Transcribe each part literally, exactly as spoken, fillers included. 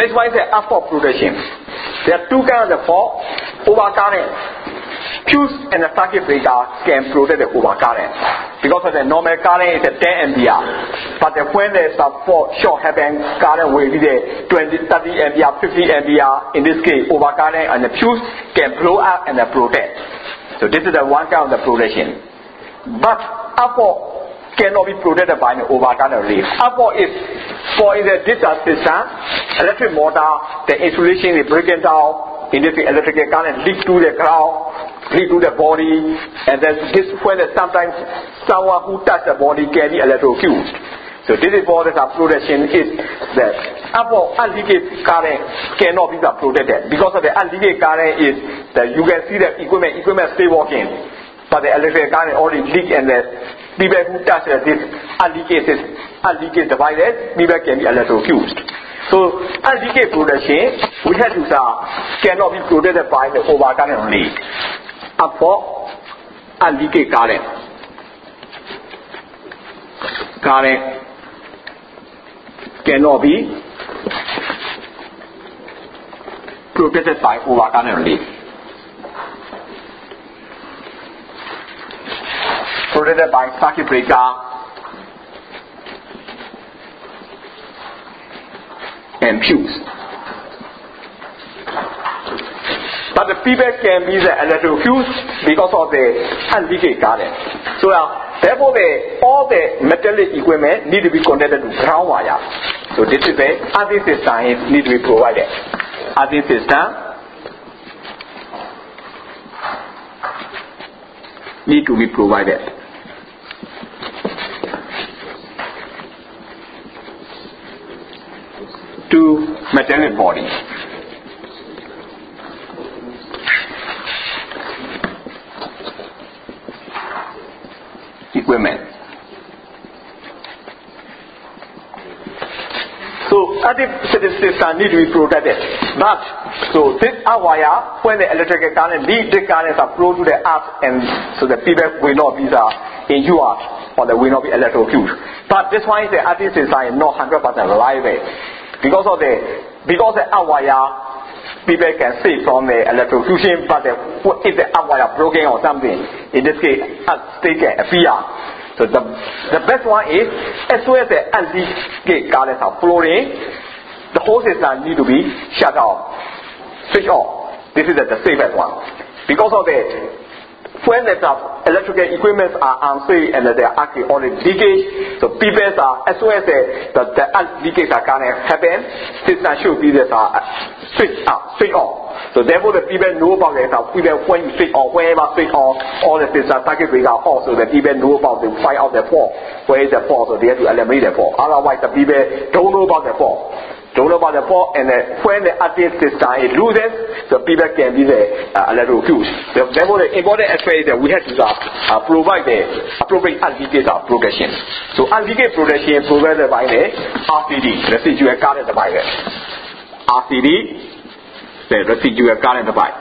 next one is the up-fault protection. There are two kinds of fault: overcurrent. Fuse and the circuit breaker can protect the overcurrent because of the normal current is a ten ampere, but the, when there's a fault short happen, current will be the twenty, thirty ampere, fifty ampere. In this case, overcurrent and the fuse can blow up and protect. So this is the one kind of the protection. But up-fault cannot be protected by the overcurrent relief. Up-fault is for in the discharge system, electric motor, the insulation is breaking down. In this electrical current leak to the ground, leak to the body, and then this when sometimes someone who touch the body can be electrocuted. So this is what the protection is. The upper unleakage current cannot be protected because of the unleakage current is that you can see the equipment equipment stay working, but the electrical current already leak and the people who touch this unleakage unleakage devices, people can be electrocuted. So, unleakage protection, we have to say, cannot be protected by the overcurrent only. Up for unleakage current. Current cannot be protected by overcurrent only. Protected by circuit breaker and fuse. But the feedback can be the electrofuse because of the unleakage current. So uh, therefore the, all the metallic equipment need to be connected to ground wire. So this is the earthing system is need to be provided. Earthing system need to be provided. To metallic body. Equipment. So earthing system need to be protected. But so this earth wire, when the electrical current lead the currents are flow to the earth, and so the people will not be uh, injured or they will not be electrocuted. But this one is the earthing system is not one hundred percent reliable. Because of the because the earth wire, people can save from the electrocution, but the, if the earth wire broken or something, in this case, earth still can appear. So the the best one is as soon as the unleakage currents are flowing, the whole system need to be shut off, switch off. This is the, the safest one. Because of the when the electrical equipment are unsafe and they are actually already leakage, so people are, as soon as the, the, the leakage are going to happen, system should be this uh, switch out, switch off. So therefore the people know about it, uh, even when you switch off, whenever switch off, all the system circuit breaker off, so the people know about to find out the fault. Where is the fault, so they have to eliminate the fault. Otherwise the people don't know about the fault. Don't know about the fault, and uh, when the earthing system is loses, the people can be the uh, electrocuted. So therefore the important aspect is that we have to uh, uh, provide the appropriate unleakage uh, protection. So unleakage protection provided by the R C D, residual current device. R C D, the residual current device.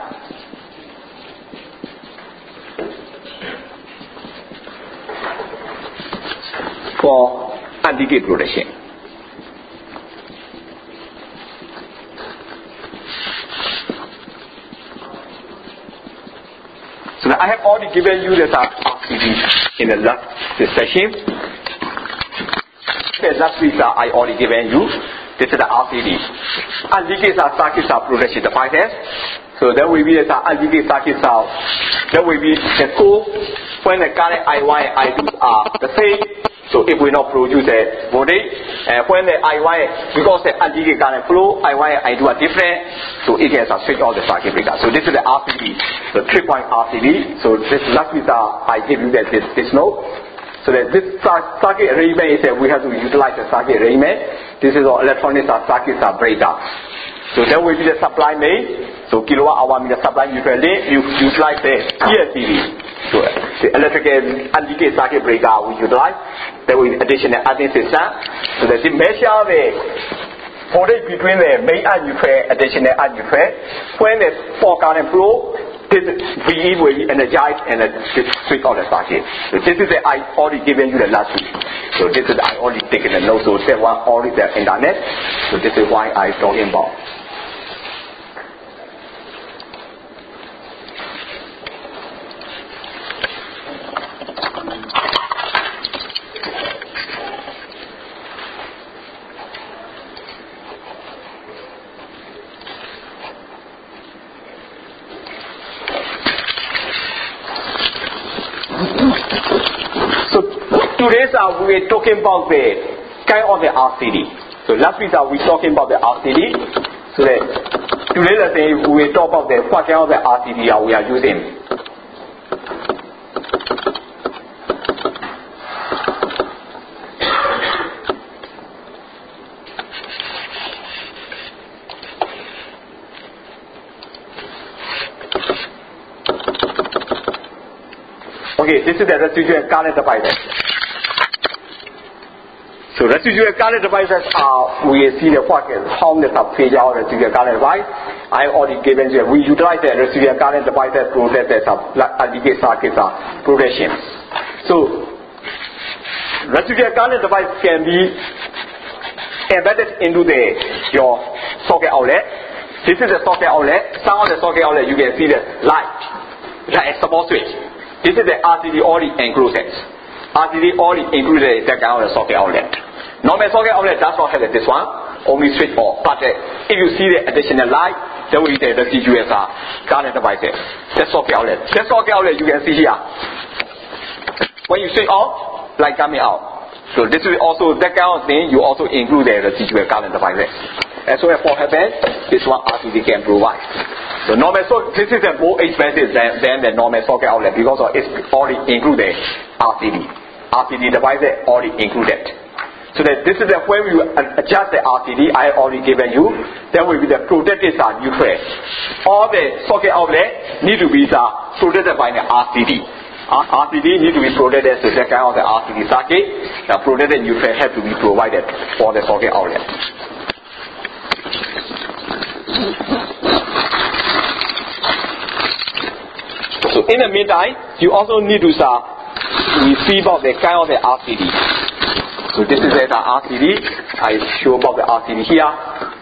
For unleakage protection. So I have already given you the R C D in the last session. The last week I already given you. This is the R C D. Unleakage circuits are protection devices. So there will be the unleakage circuits are. There will be the core when the current I one and I two are the same. So it will not produce a voltage. And when the I one, because the unleakage current flow, I one and I two are different, so it can switch all the circuit breaker. So this is the R C D, the three-point R C D. So this last week uh, I give you that this, this note. So that this circuit arrangement is that we have to utilize the circuit arrangement. This is all electronic circuits are breakdown. So there will be the supply made. So kilowatt hour means the supply neutral link. You utilize the E S C D. So the electrical unleakage circuit breaker we utilize. There will be additional earthing system. So that they measure the voltage between the main and neutral, additional and neutral. When the four current flow, this V E will be energized and switch on the circuit. So this is the I already given you the last week. So this is I already taken the note. So that one already the internet. So this is why I talking about. Today's uh, we were talking about the kind of the R C D. So last week uh, we were talking about the R C D. So that today lesson we will talk about the what kind of the R C D uh, we are using. Okay, this is the residual current divider. So residual current devices are, we see the what is how the phase of residual current device. I already given you, we utilize the residual current devices to protect the aggregate circuits protection. So residual current device can be embedded into the your socket outlet. This is the socket outlet. Some of the socket outlet you can see the light, like a support switch. This is the R C D already enclosed. R C D already included that kind of the socket outlet. Normal socket outlet does not have this one, only switch off. But uh, if you see the additional light, then we the residual current devices. The socket outlet. The socket outlet you can see here. When you switch off, light coming out. So this is also that kind of thing. You also include the residual current devices. As well as what happens, this one R C D can provide. So normal so this is a more expensive than, than the normal socket outlet because of it's already included R C D. R C D devices already included. So that this is the when you adjust the R C D I already given you, then will be the protected are neutral. All the socket outlet need to be uh, protected by the R C D. R C D need to be protected so that kind of the R C D circuit, the protected neutral have to be provided for the socket outlet. So in the meantime, you also need to uh, receive out the kind of the R C D. So this is the R C D. I show about the R C D here.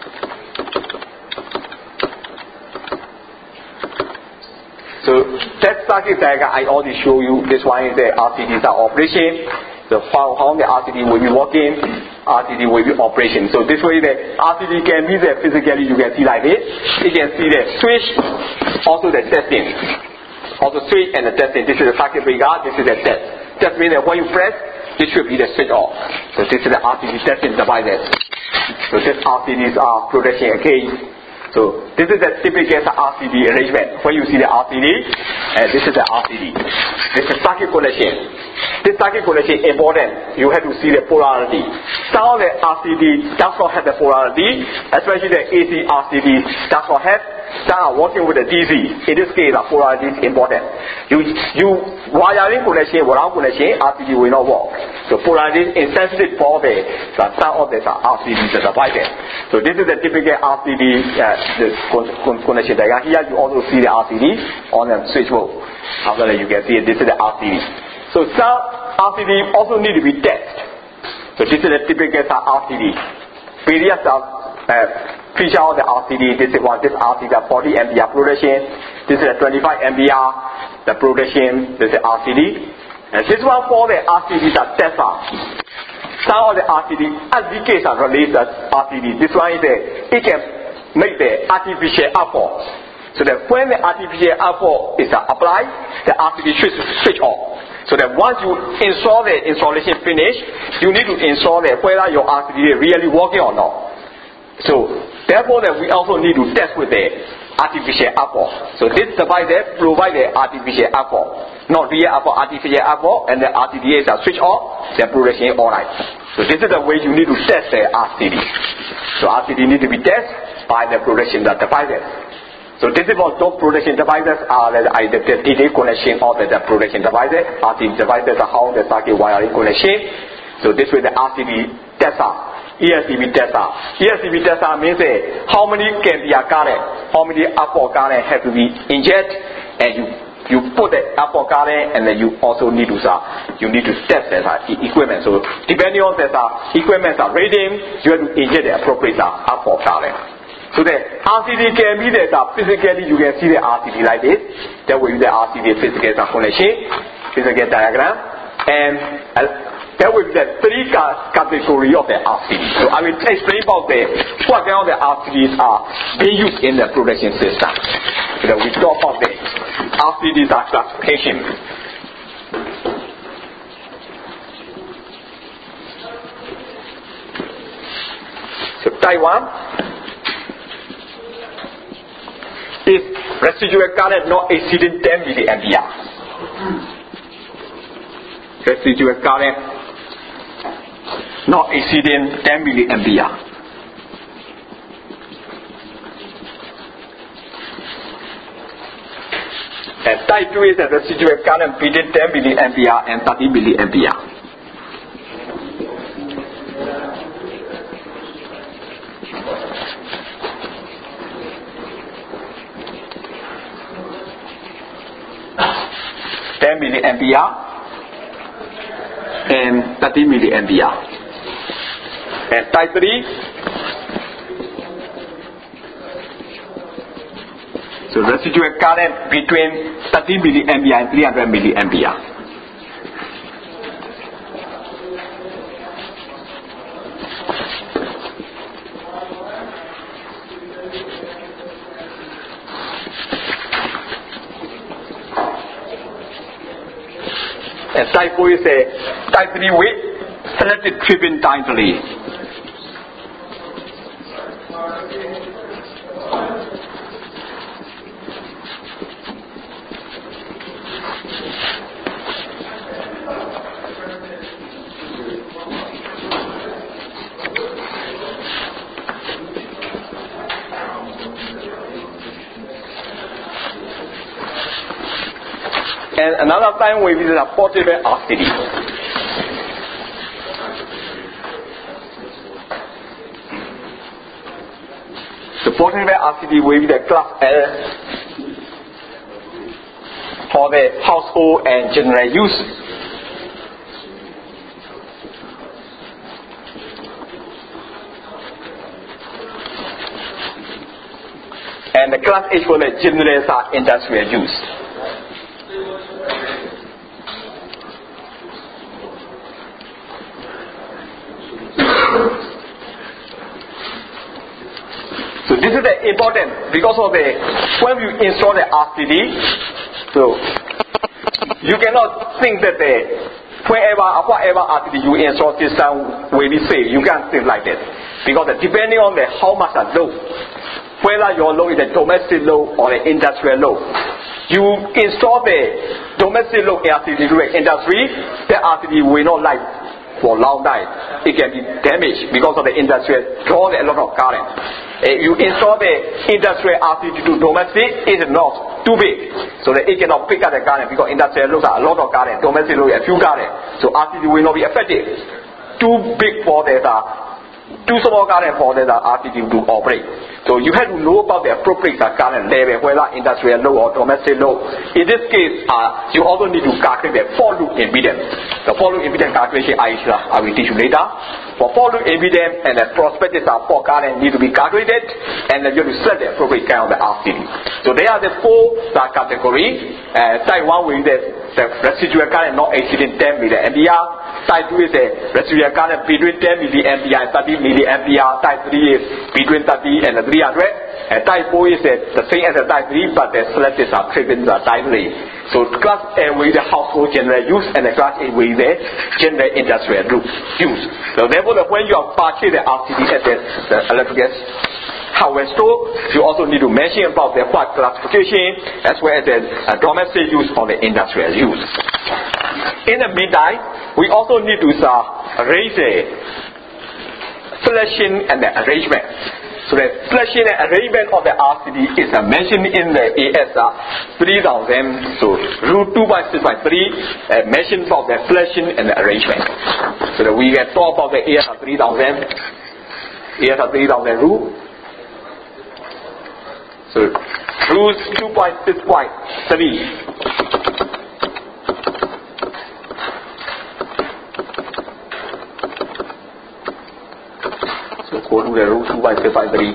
So that circuit diagram I already show you. This one is the R C D's operation. The how, how the R C D will be working. R C D will be operation. So this way the R C D can be there physically. You can see like this. You can see the switch, also the testing. Also switch and the testing. This is the circuit breaker. This is the test. Test means that when you press, this should be the switch off. So this is the R C D testing devices. So this R C D's are protection again. So this is the typical R C D arrangement. When you see the R C D, uh, this is the R C D. This is circuit connection. This circuit connection is important. You have to see the polarity. Some of the R C D does not have the polarity, especially the A C R C D does not have. Some are working with the D C. In this case, the polarity is important. You you wiring connection, without connection, R C D will not work. So polarity is sensitive for the so some of the R C D devices. So this is the typical R C D uh, the connection diagram. Here you also see the R C D on the switch mode. After that you can see it. This is the R C D. So some R C D also need to be tested. So this is the typical R C D. Various uh, feature of the R C D. This is one. This R C D is forty ampere protection. This is a twenty-five ampere the protection. This is R C D. And this one for the R C D is a tester. Some of the R C D, as the case are released as R C D. This one is a it can make the artificial output. So that when the artificial output is uh, applied, the R C D should switch off. So that once you install the installation finish, you need to install the whether your R C D is really working or not. So therefore that we also need to test with the artificial output. So this device provide the artificial output, not real output, artificial output, and the R C D is uh, switch off, the protection is alright. So this is the way you need to test the R C D. So R C D need to be tested by the protection devices. So this is what those protection devices are the identity connection of the protection devices. R C D devices are how the circuit wiring connection. So this way the R C D tester, E S C B tester. E S C B tester means uh, how many can be a current, how many output current have to be injected, and you you put the airport current, and then you also need to uh, you need to test the uh, equipment. So depending on the uh, equipment uh, rating, you have to inject the appropriate uh, airport current. So the R C D can be that uh, physically you can see the R C D like this. That will use the R C D physical connection, physical diagram, and uh, that will be the three category of the R C D. So I will explain about the what kind of the R C Ds are being used in the production system. So that we talk about the R C Ds are classification. So type one is residual current not exceeding ten milliampere. Residual current not exceeding ten milliampere. And type two is a residual current between ten milliampere and thirty milliampere. ten milliampere and thirty milliampere. And type three, so residual current between thirty milliampere and three hundred milliampere. And type four is a type three with selected tripping time delay. And another time we visit a portable R C D. The portable R C D will be the class L for the household and general use. And the class H for the general uh, industrial use. So this is the important because of the when you install the R C D, so you cannot think that the wherever whatever R C D you install system will be safe. You can't think like that because depending on the how much the load, whether your load is a domestic load or an industrial load, you install the domestic load R C D to the industry, the R C D will not last for long time. It can be damaged because of the industrial draw a lot of current. Uh, you install the industrial R C D to domestic, it is not too big, so that it cannot pick up the current because industrial loads are a lot of current, domestic load a few current, so R C D will not be affected. Too big for the uh, too small current for the uh, R C D to operate. So you have to know about the appropriate current level, whether industrial load or domestic load. In this case, uh, you also need to calculate the for-loop impedance. The for-loop impedance calculation I, I will teach you later. For for-loop impedance and the prospective for current need to be calculated, and then you have to set the appropriate kind of the R C D. So there are the four uh, categories. Uh, type one will be the, the residual current not exceeding ten milliampere. Type two is the residual current between ten milliampere and thirty milliampere. Type three is between thirty and three hundred. And type four is the, the same as the type three, but the selected are tripping the tightly. So class A will be the household general use, and the class A will be the general industrial use. So therefore, when you are purchasing the R C D at the, the electrical hardware store, you also need to mention about the what classification as well as the uh, domestic use or the industrial use. In the meantime, we also need to uh, raise the flashing and the arrangement. So the flashing and arrangement of the R C D is uh, mentioned in the A S three thousand. So rule two point six point three uh, mentioned about the flashing and the arrangement. So that we can talk about the A S three thousand, A S three thousand rule. So Rules two point six point three. So go to the rule two point six point three.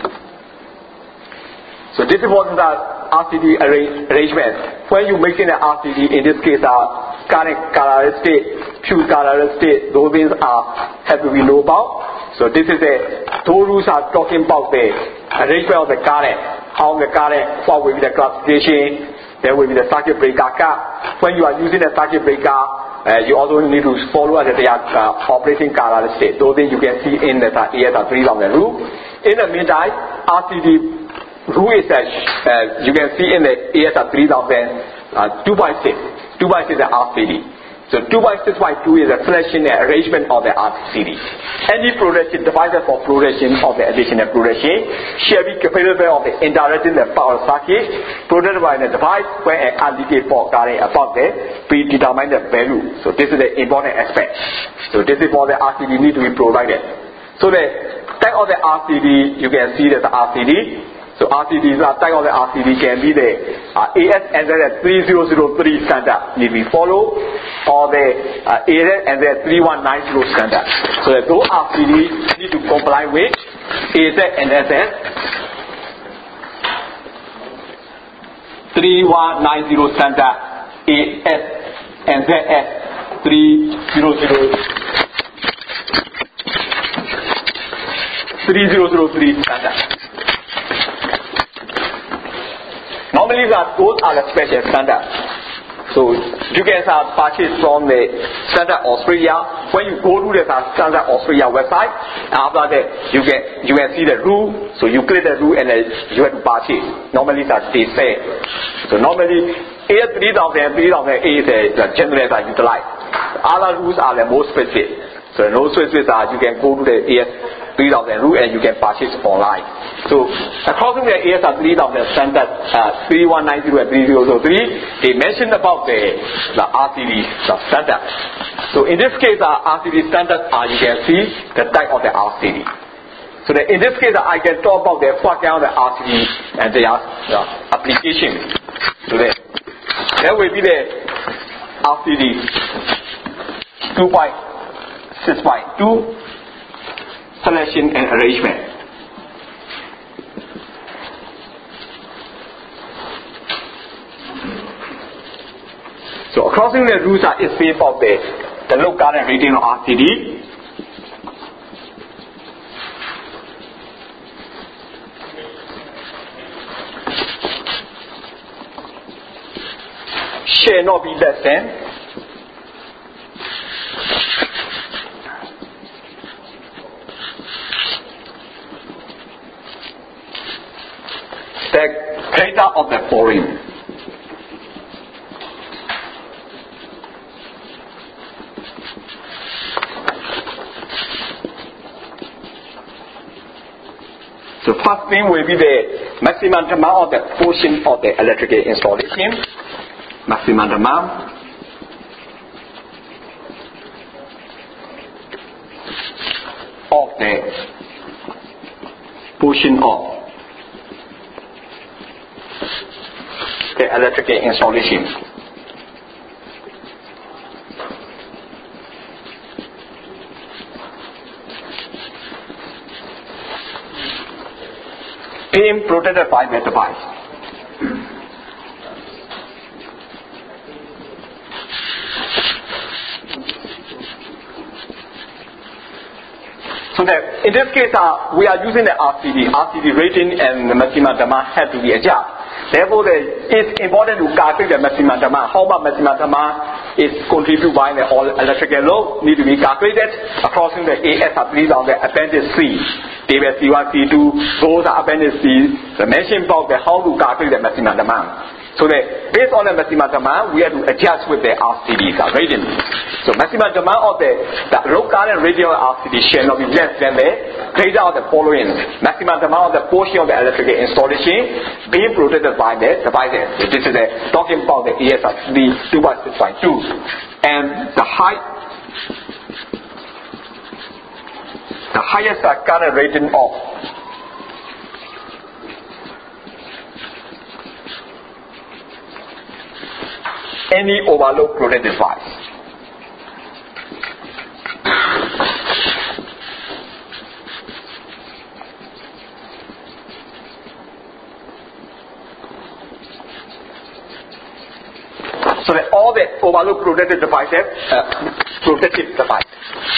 So this is what the R C D arrangement. When you making an R C D, in this case, are current characteristic, pure characteristic, those things are have to be known about. So this is a those rules are talking about the arrangement of the current, how the current, what will be the classification, there will be the circuit breaker cap. When you are using a circuit breaker, uh, you also need to follow the uh, operating characteristic. Those things you can see in the A S R three thousand rule. In the meantime, R C D rule is that uh, you can see in the A S R three thousand uh, two point six. two point six is the R C D. So two point six point two is a selection and arrangement of the R C D. Any progression, devices for progression of the additional progression shall be capable of the indirecting the power circuit produced by the device where an allocated for current above the predetermined value. So this is the important aspect. So this is what the R C D need to be provided. So the type of the R C D, you can see that the R C D. So R C Ds are type of the R C D can be the uh, A S N Z three thousand three standard need to be followed, or the uh, A S N Z three one nine zero standard. So that those R C Ds need to comply with A S N Z three one nine zero standard, A S N Z three thousand three standard. Normally that those are the special standards. So you can uh, purchase from the Standard Australia. When you go to the uh, Standard Australia website, after that you can you can see the rule. So you click the rule and then you have to purchase. Normally that they say. So normally A S three thousand, three thousand is the general that utilized. Other rules are the most specific. So no specific are you can go to the A S three thousand rule and you can purchase online. So according to the A S R three thousand standard uh, three one nine zero and three thousand three, they mentioned about the, the R C D the standard. So in this case, uh, R C D standard, uh, you can see the type of the R C D. So the, in this case, uh, I can talk about the what kind of the R C D and their uh, application. So the, there will be the R C D two point six point two selection and arrangement. So crossing the rules are is based on the, the low current rating of R C D. Shall not be less than the greater of the following. So first thing will be the maximum demand of the portion of the electrical installation. Maximum demand. Of the portion of the electrical installation. Being protected by the device. So that in this case, uh, we are using the R C D. R C D rating and the maximum demand have to be adjusted. Therefore, the, it's important to calculate the maximum demand. How much maximum demand is contributed by the all electrical load need to be calculated across the A S R three thousand appendix C. Table C one, C two, those are appendix C. The mention about the how to calculate the maximum demand. So that based on the maximum demand, we have to adjust with the R C D rating. So maximum demand of the, the low current rating of R C D shall not be less than the greater of the following. Maximum demand of the portion of the electrical installation being protected by the devices. So this is a, talking about the A S R two point six point two. And the height, the highest current rating of any overload protected device. So that all the overload protected devices, uh, protective device.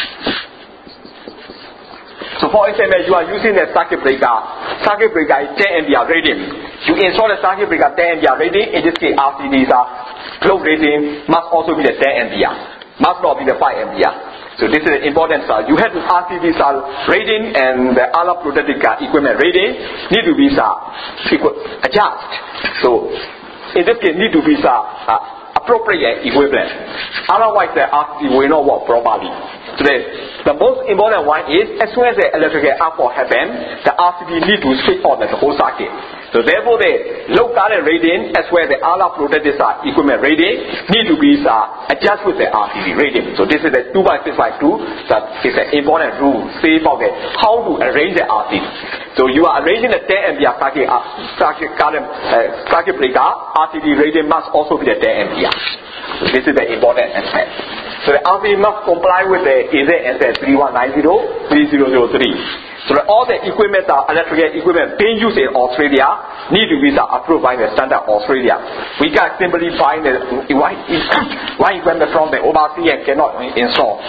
So for example, you are using a circuit breaker. Circuit breaker is ten ampere rating. You install the circuit breaker ten ampere rating. In this case, R C Ds are load rating must also be the ten ampere. Must not be the five ampere. So this is the important stuff. You have the R C Ds are rating and the other protected equipment rating need to be uh, adjust. So in this case, need to be uh, appropriate equivalent. Otherwise, the R C D will not work properly. So the, the most important one is, as soon as the electrical output happens, the R C D need to switch on the whole circuit. So therefore, the low current rating as well as the other protected uh, equipment rating need to be uh, adjusted with the R C D rating. So this is the two by six by two. That is an important rule. Say about the, how to arrange the R C D. So you are arranging the ten ampere circuit, uh, circuit current uh, circuit breaker. R C D rating must also be the ten ampere. So this is the important aspect. So the R C D must comply with the A Z S S three one nine zero three zero zero three. So that all the equipment, uh, electrical equipment being used in Australia need to be uh, approved by the standard Australia. We can't simply buy the one equipment from the overseas and cannot install.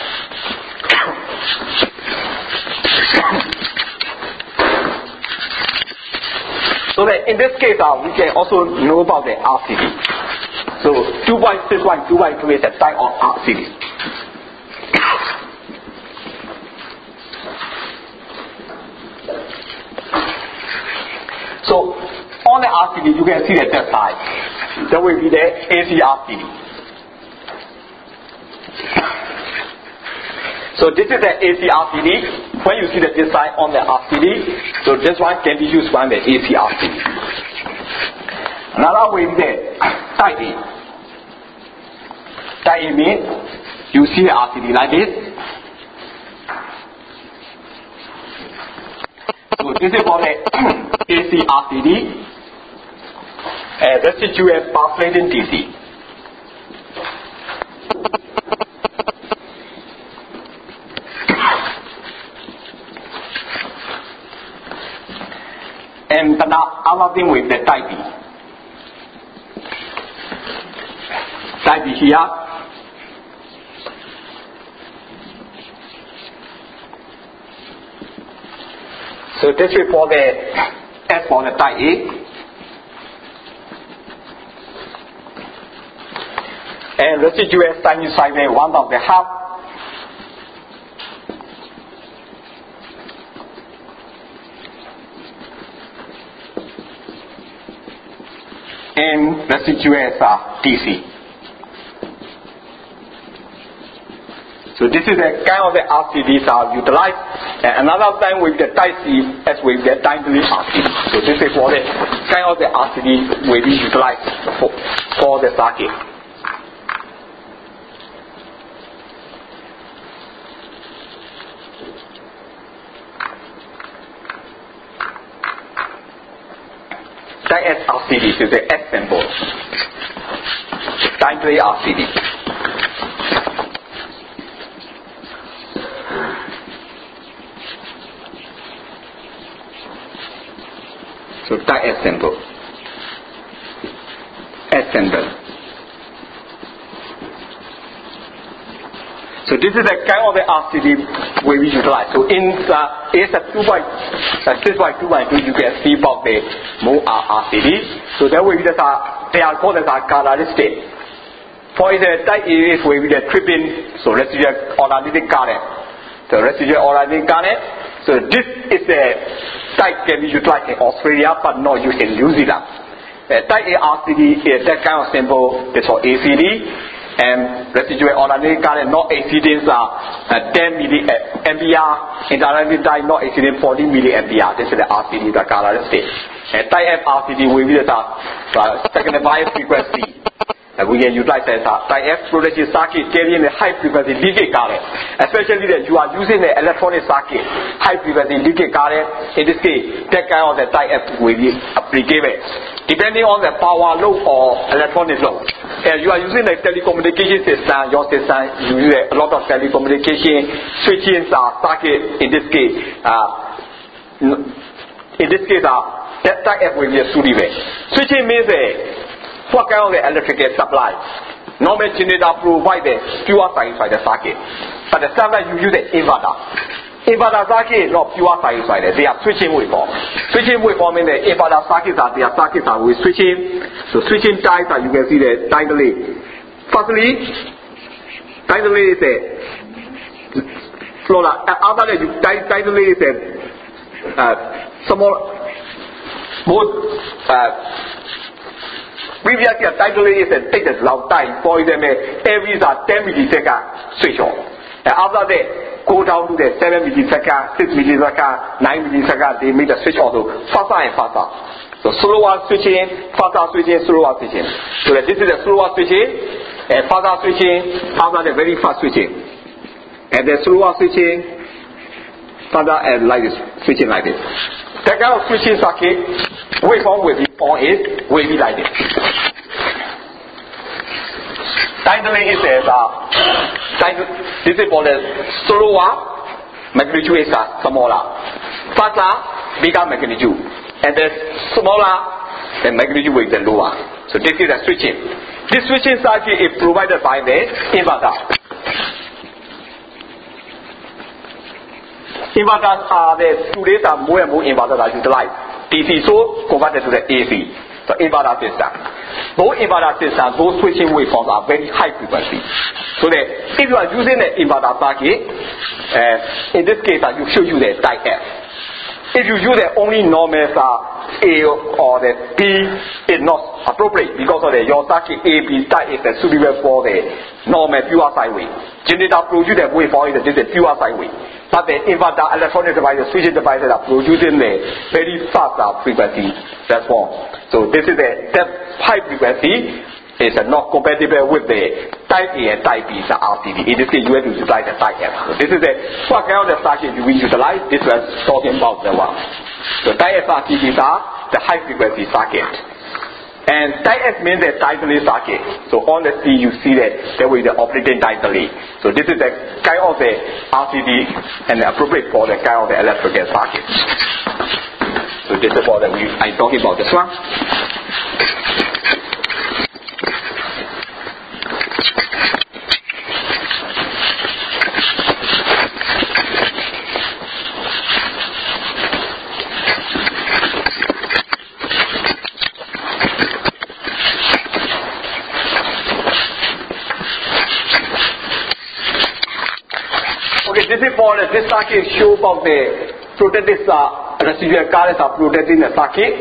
So that in this case, uh, we can also know about the R C D. So two point six point two point two is a type of R C D. So on the R C D, you can see the left side. That will be the A C R C D. So this is the A C R C D. When you see the design on the R C D, so this one can be used on the A C R C D. Another way is the type A. Type A means you see the R C D like this. So this is for the A C R C D, uh, residual pulsating D C. And another thing with the type B. Type B here. So this is for the S for the type A. And residual sinusoidal one of the half. And residual are D C. So this is the kind of the R C Ds are utilized. And another time with the type C as with the timely R C D. So this is for the kind of the R C D will be utilized for, for the circuit. Type S R C D is the S symbol. Timely R C D. So type S symbol. S symbol. So this is the kind of the R C D we will utilize. So in the A S two by six by two by two, you can see about the more R C D. So that will be the they are called as a characteristic. For example, type A is will be the tripping, so residual alternating current. The residual alternating current. So this is the type can be utilized in Australia, but not used in New Zealand. Uh, type A R C D is that kind of symbol. It's for A C D. And residual alternating current not exceeding uh, ten milliampere, interrelated type not exceeding forty milliampere. This is the R C D, the characteristic. And type F R C D will be the uh, second bias frequency. And we can utilize as a Ti-F protection circuit carrying a high frequency leakage current. Especially that you are using the electronic circuit, high frequency leakage current. In this case, that kind of the Ti-F will be applicable. Depending on the power load or electronic load. And you are using a telecommunication system, your system, you use a lot of telecommunication switching uh, circuit. In this case, uh, in this case, uh, that Ti-F will be a suitable. Switching means uh, what kind of the electrical supply? Normal generator provide the pure sinusoidal circuit. But the standard you use the inverter. Inverter circuit is not pure sinusoidal. They are switching waveform. Switching waveform in the inverter circuits are their circuits are with switching. So switching types are you can see the time delay. Firstly, time delay is a slow. After that, you time time delay is a uh, small more. Uh, Previously, a time delay is a take a long time. For example, every uh, ten milliseconds switch on. And after that, go down to the seven milliseconds, six milliseconds, nine milliseconds. They make the switch auto faster and faster. So slower switching, faster switching, slower switching. So that this is the slower switching, and faster switching. After the very fast switching, and the slower switching, faster and like this switching like this. That kind of switching circuit, waveform will be on it, will be like this. Time delay is as uh, time, this is for the slower magnitude is uh, smaller, faster bigger magnitude, and the smaller the magnitude will be lower. So this is the switching. This switching circuit is provided by the inverter. Inverters are the today's are more and more inverters are utilized. D C so converted to the A C. So inverter system. Both inverter systems, both switching waveforms are very high frequency. So that if you are using the inverter circuit, uh, in this case uh, you should use the Ti-F. If you use the only normal uh, A or the B, it's not appropriate because of the your circuit A B type is the suitable for the normal pure sine wave. Generator produce the waveform is the pure sine wave. But the inverter electronic devices, switching devices are producing the very fast uh, frequency transform. So this is the that high frequency is uh, not compatible with the type A and type B R C D. In this case, you have to utilize the type F. So this is the what kind of the circuit we utilize. This was talking about the one. So type F R C Ds are the high frequency circuit. And Ti-F means the time delay circuit. So on the C you see that there will be the operating time delay. So this is the kind of the R C D and appropriate for the kind of the electrical circuit. So this is what we I'm talking about this one. This is for the, this circuit show about the protected uh, residual currents are protected in the circuit.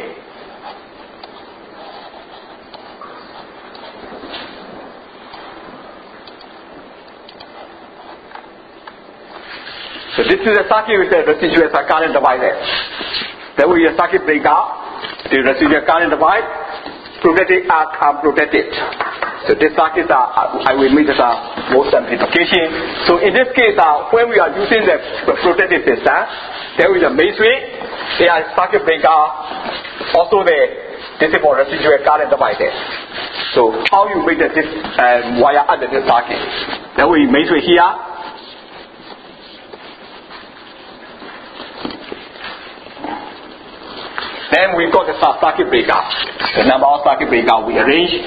So this is a circuit with the residual current divided. There will be a circuit breaker, the residual current divide, protected and unprotected. So this circuit uh, I will make it a uh, more simplification. So in this case, uh, when we are using the protected system, there is a main switch, there is circuit breaker, also the this is for residual current divided. So how you make the this uh, wire under this circuit? There will be main switch here. Then we got the circuit breaker. The number of circuit breaker we arrange.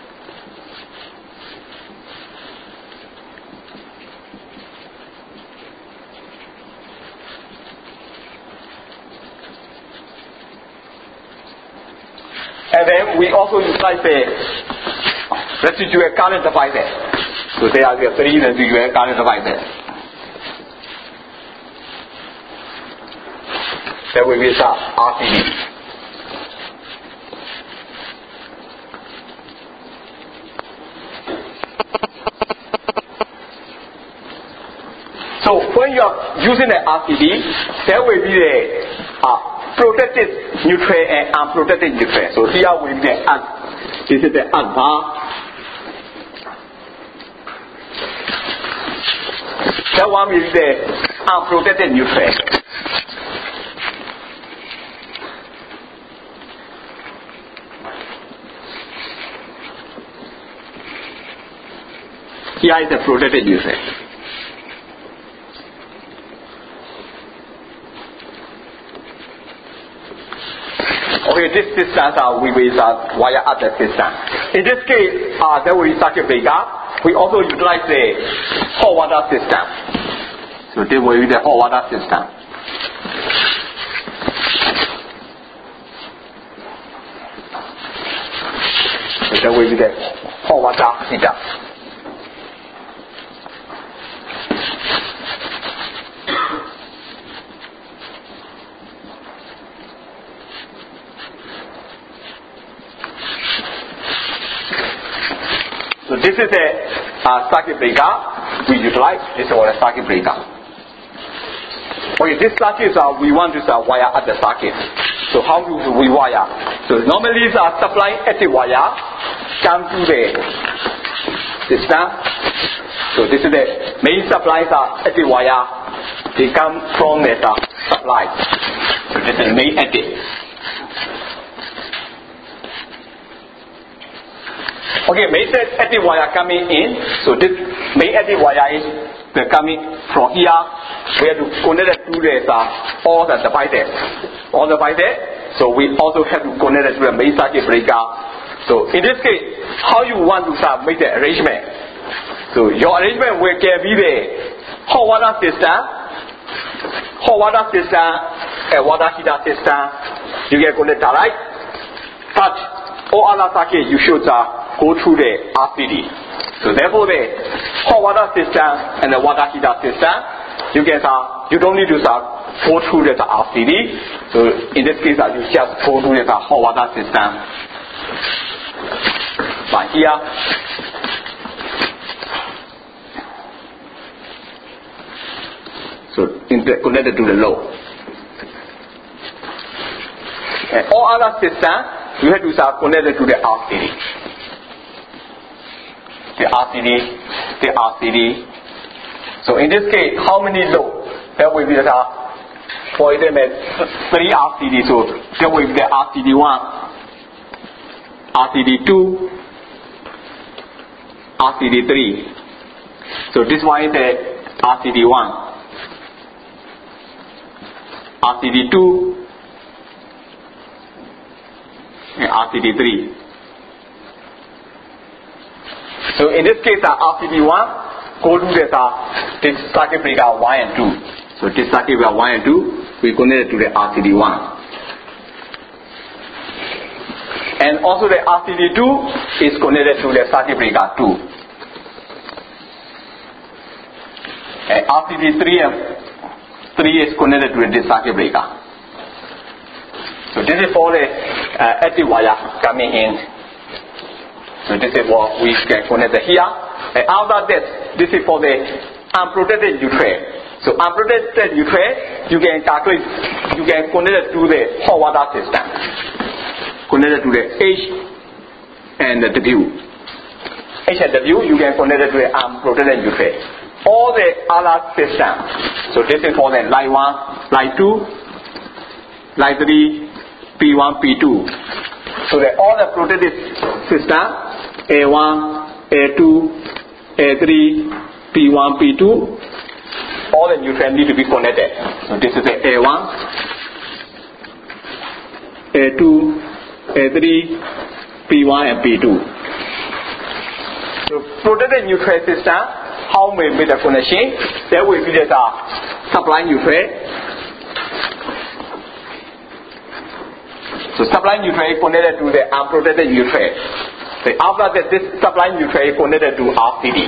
And then we also utilize the residual current divider. So there are the three residual current dividers. There will be some R C D. So when you are using the R C D, there will be the uh, protected neutral and unprotected neutral. So here we have the this is the alpha That one is the unprotected neutral. Here is the protected neutral. Okay, this distance uh, we will uh, wire up the system. In this case, uh, there will be circuit breaker. We also utilize the hot water system. So this will be the hot water system. So that will be the hot water heater. So this is a uh, circuit breaker we utilize. This is our circuit breaker. Okay, this circuit uh, we want to uh, wire at the circuit. So how do we wire? So normally it's uh, supplying active wire come to the system. So this is the main supplies are active wire. They come from the uh, supply. So this is the main active. Okay, main active wire coming in. So this main active wire is the coming from here. We have to connect it to the uh, all the devices, all the devices. So we also have to connect it to the main circuit breaker. So in this case, how you want to uh, make the arrangement? So your arrangement will can be the hot water system, hot water system, and water heater system. You can connect direct, but all other circuits you should uh, go through the R C D. So therefore the hot water system and the water heater system, you can uh, you don't need to uh, go through the R C D. So in this case uh, you just go through the hot water system. But here so connected to the load. And all other systems you have to uh, connect it to the R C D. The R C D, the R C D. So in this case, how many load? There will be the, for example, three R C D. So there will be the R C D one, R C D two, R C D three. So this one is the R C D one, R C D two, and R C D three. So in this case, uh, R C D one go to this, uh, this circuit breaker one and two. So this circuit breaker one and two, we connect it to the R C D one. And also the R C D two is connected to the circuit breaker two. And R C D three and three is connected to this circuit breaker. So this is for the uh, active wire coming in. So this is what we can connect here. And after that, this is for the unprotected neutral. So unprotected neutral, you can calculate, you can connect it to the hot water system. Connect it to the H and the W. H and W, you can connect it to the unprotected neutral. All the other systems. So this is for the line one, line two, line three, P one, P two. So the all the protected system. A one, A two, A three, P one, P two, all the neutral need to be connected. So this is the A one, A two, A three, P one and P two. So protected neutral system, how we make the connection? There will be the uh, supply neutral. So supply neutral is connected to the unprotected neutral. So after that, this supply neutral is connected to R C D.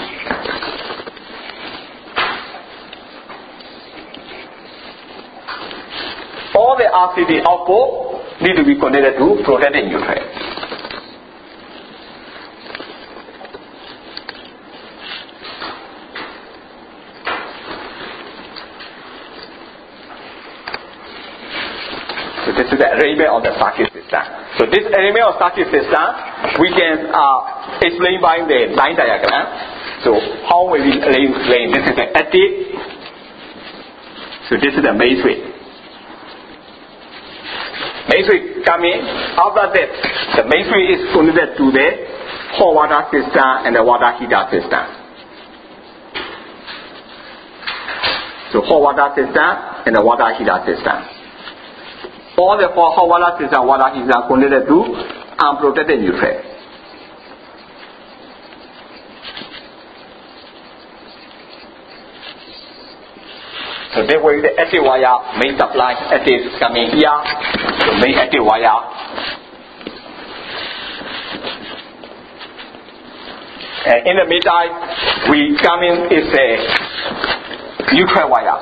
All the R C D output need to be connected to protected neutral. So this is the arrangement of the circuit system. So this arrangement of circuit system we can uh, explain by the line diagram. So how will we explain? This is the active, So this is the main switch. Main switch coming. After that, the main switch is connected to the hot water system and the water heater system. So hot water system and the water heater system. All the four hot water system, water heater connected to unprotected nutrient. So that way the active wire main supply active is coming here, the main active wire. And in the meantime, we come in is a neutral wire.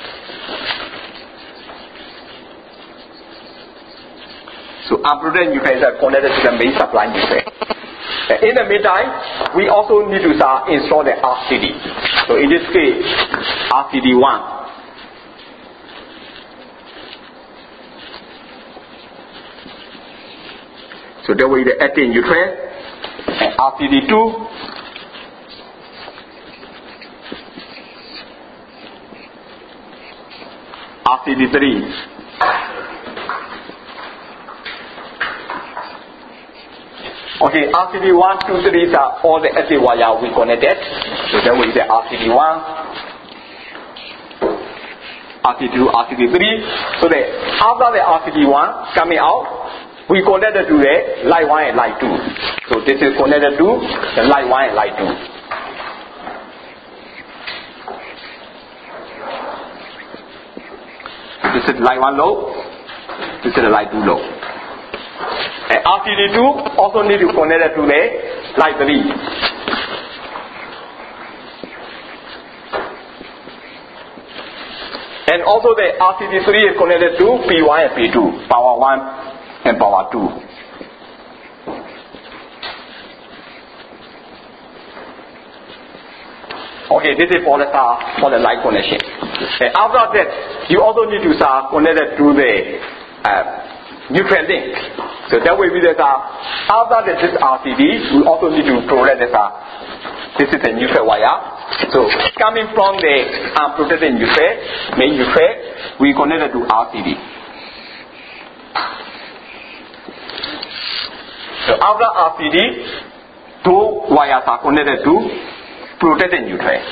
So unprotected nucleus are connected to the main supply nucleus. In the meantime, we also need to start install the R C D. So in this case, R C D one. So that way the active nucleus and R C D two. R C D three. Okay, R C D one, two, three are all the active wire we connected. So that way the R C D one, R C D two, R C D three. So that after the R C D one coming out, we connected to the light one and light two. So this is connected to the light one and light two. This is light one low. This is the light two low. And R C D two also need to connect it to the light three. And also the R C D three is connected to P one and P two, power one and power two. Okay, this is for the uh, for the light connection. And after that, you also need to uh, connect it to the uh, neutral link. So that way, with the uh, after the, this R C D, we also need to provide this. Uh, this is a neutral wire. So coming from the unprotected neutral, main neutral, we connect it to R C D. So after R C D, two wires are connected to protected neutral.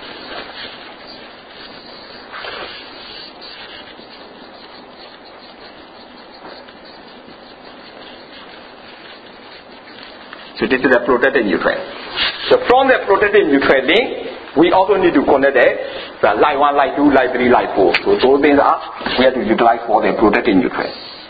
So this is the protected neutral. So from the protected neutral link, we also need to connect the, the light one, light two, light three, light four. So those things are we have to utilize for the protected neutral.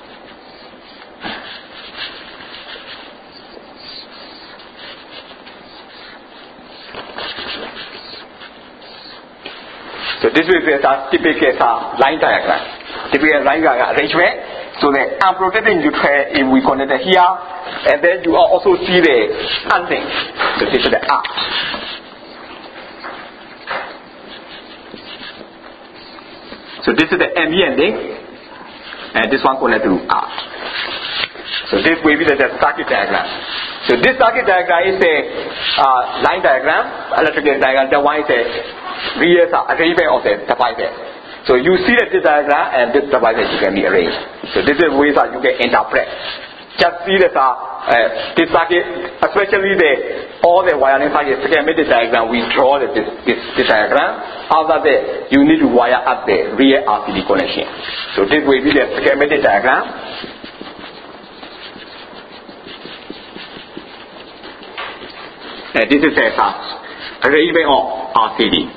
So this is a typical uh, line diagram. Typical line diagram arrangement. So the unprotected neutral, if we connect it here, and then you also see the ending. So this is the arc. So this is the M E ending, and this one connected to arc. So this will be the, the circuit diagram. So this circuit diagram is a uh, line diagram, electrical diagram. That one is a real arrangement of the devices. So you see that this diagram and this devices you can be arranged. So this is ways that you can interpret. Just see that uh, uh, this circuit, especially the all the wiring circuit schematic diagram, we draw the, this, this this diagram. After that, you need to wire up the real R C D connection. So this will be the schematic diagram. And this is a uh, arrangement of R C D.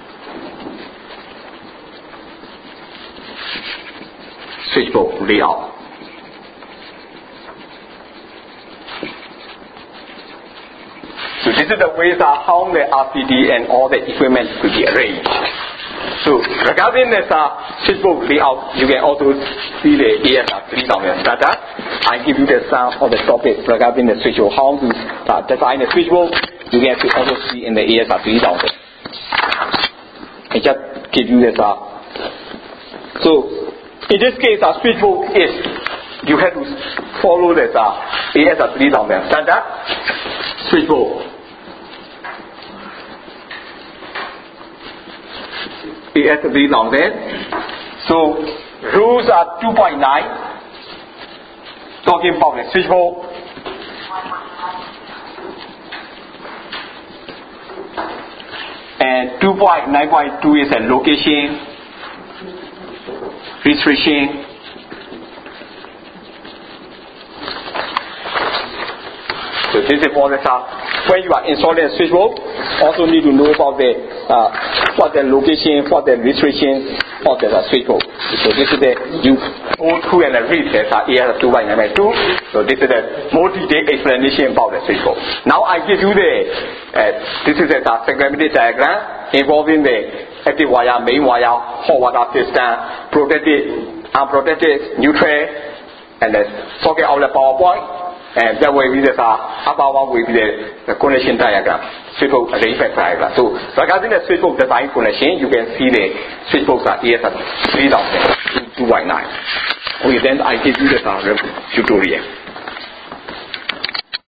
Switchboard layout. So this is the ways of how the R C D and all the equipment could be arranged. So regarding this uh, switchboard layout, you can also see the A S R three thousand data. I give you the some of the topics regarding the switchboard, how to uh, design the switchboard. You can also see in the A S R three thousand. I just give you this. Uh, so in this case, our switchboard is you have to follow this uh, A S R three thousand standard switchboard. A S R three thousand So rules are two point nine, talking about the switchboard. And two point nine point two is a location, restriction. So this is for the when you are installing a switchboard, also need to know about the uh, what the location, what the restriction of the switchboard. So this is the you go through and read that A S two point nine point two. So this is the more detailed explanation about the switchboard. Now I give you the uh, this is a segmented diagram involving the active wire, main wire, hot water system, protected, unprotected, neutral, and the socket outlet power point. And that way, we just are upper one will be the, the connection diagram, switchboard arrangement diagram. So, regarding the switchboard design connection, you can see the switchboards are A S three thousand two point nine. Okay, then I give you the uh, tutorial.